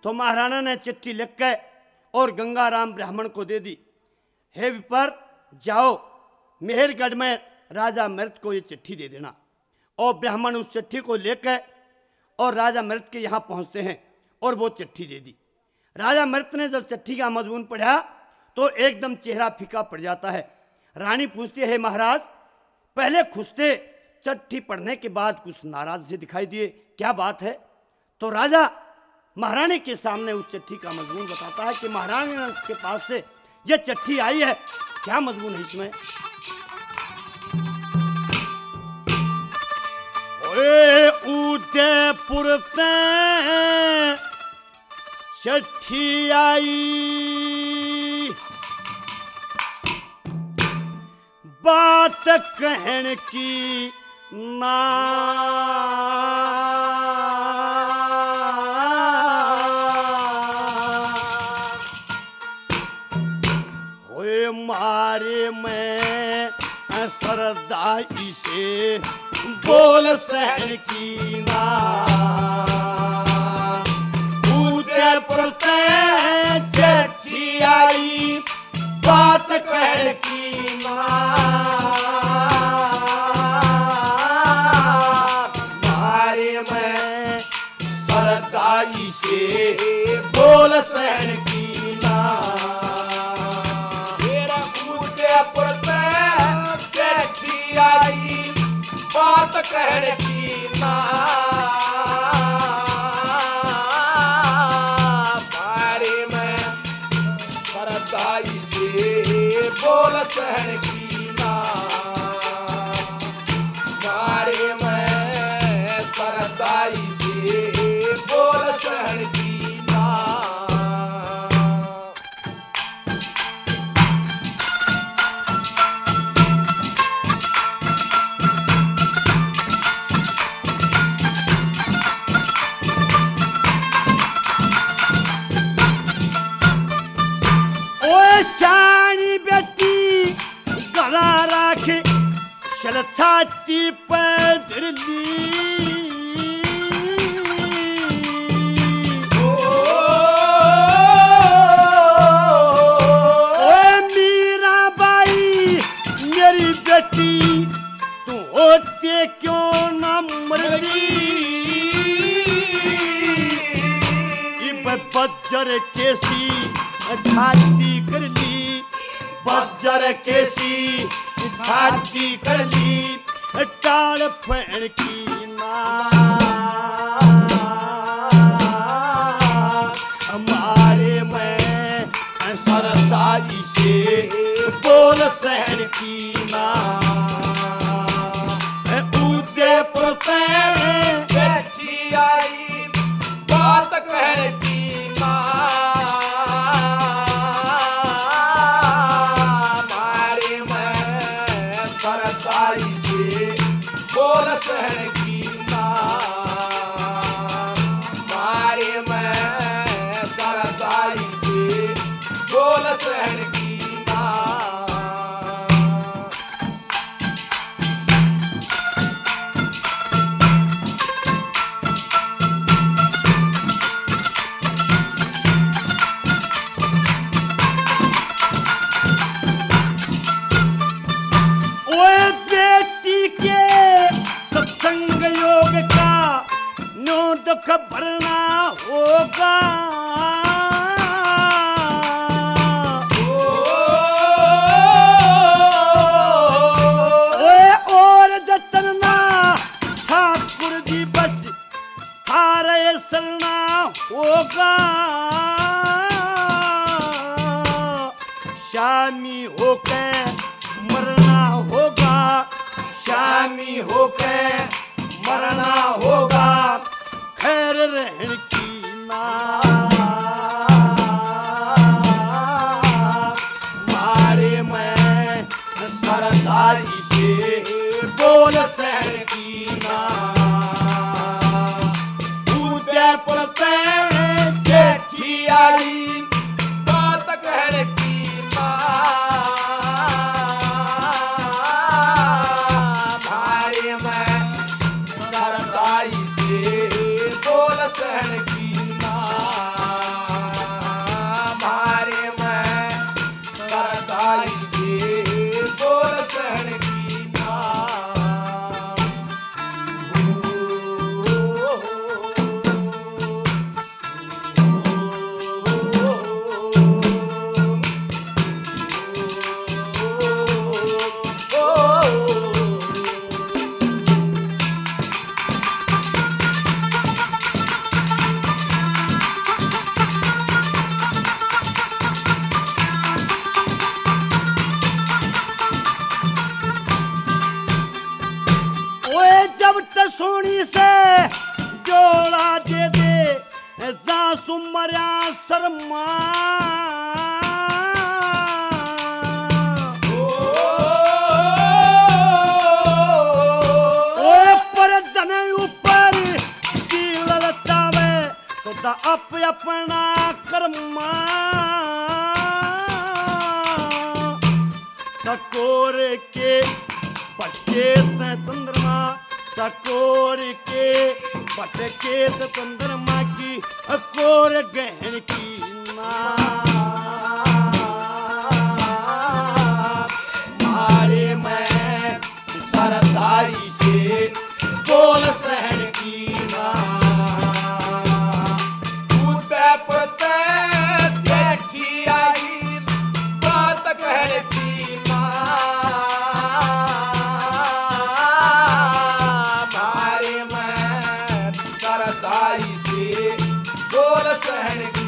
तो महाराणा ने चिट्ठी लिख के और गंगाराम ब्राह्मण को दे दी। हे विपर, जाओ मेहरगढ़ में राजा मृत को ये चिट्ठी दे देना। और ब्राह्मण उस चिट्ठी को लेकर और राजा मृत के यहाँ पहुँचते हैं और वो चिट्ठी दे दी। राजा मृत ने जब चिट्ठी का मजमून पढ़ा तो एकदम चेहरा फीका पड़ जाता है। रानी पूछती है, महाराज पहले खुश थे, चिट्ठी पढ़ने के बाद कुछ नाराज से दिखाई दिए, क्या बात है? तो राजा महारानी के सामने उस चिट्ठी का मजमून बताता है कि महारानी के पास से ये चिट्ठी आई है। क्या मजमून है इसमें? उदयपुर से चिट्ठी आई, बात कहने की ना होए मारे में सरदाई से बोल सहन की ना। उदयपुर से चिट्ठी आई, बात कहने की ना। मारे में सरदाई से बोल सहन की ना। मेरा उदयपुर से चिट्ठी आई, बात कहने की ना। मारे में सरदाई से बोल सहन की ना। मारे में सरदाई से बोल सहन की ना। छाती पर धरली, मीरा बाई मेरी बेटी, तू होते क्यों न मरती। बज्जर केसी छाती कर ली, बज्जर केसी छाती कर ली, टाल फेर की ना। हमारे में सरदाई से बोल सहन की ना। उदयपुर से चिट्ठी आई, बात कहने की ना। सरदाई से बोल सहन की ना। मारे में सरदाई से बोल सहन की ना। दुख भरना होगा, और जतनना ठाकुर जी बस हारे सरना होगा। शामी होके मरना होगा, शामी होके मरना होगा, खैर रहन की ना। मारे में सरदाई से बोल सहन की ना। उदयपुर से चिट्ठी आई, बात कहने की ना। मारे में सरदाई से बोल सहन की ना। सुमरिया शर्मा ऊपर की ललचावे तो अपना कर्मा सकोर के पटके चंद्रमा सकोर के पटके चंद्रमा की अकोर गहन की मारे मैं सरदारी से बोल सहन की कूदे पड़ते देखी आई बात कहती मारे मैं सरदारी से बोल सहन की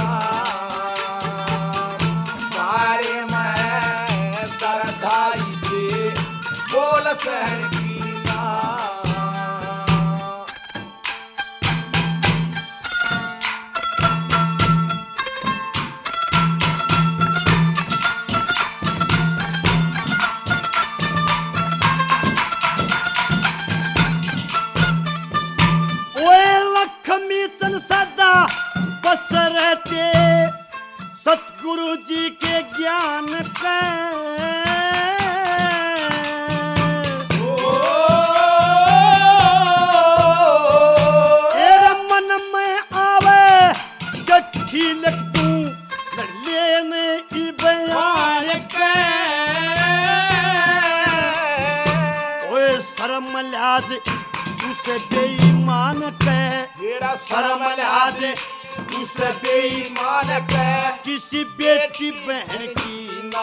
मारे मैं सरदारी से बोल सहन की बस रहते सतगुरु जी के ज्ञान के मन में आवे चिट्ठी लिख दूं लेने की बयान के ओए शर्म लाज उसे बेईमान के मेरा शर्म लाज उस बेईमान के किसी बेटी बहन की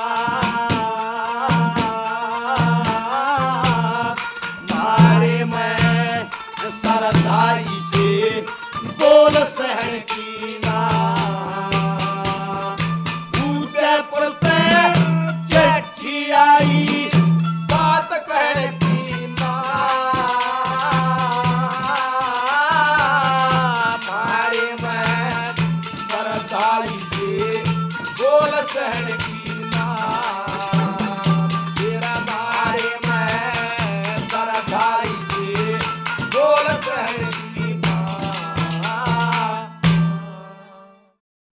मारे मैं सरदारी से बोल सहन की कूदे पड़ते चिट्ठी आई बात कहती सहन की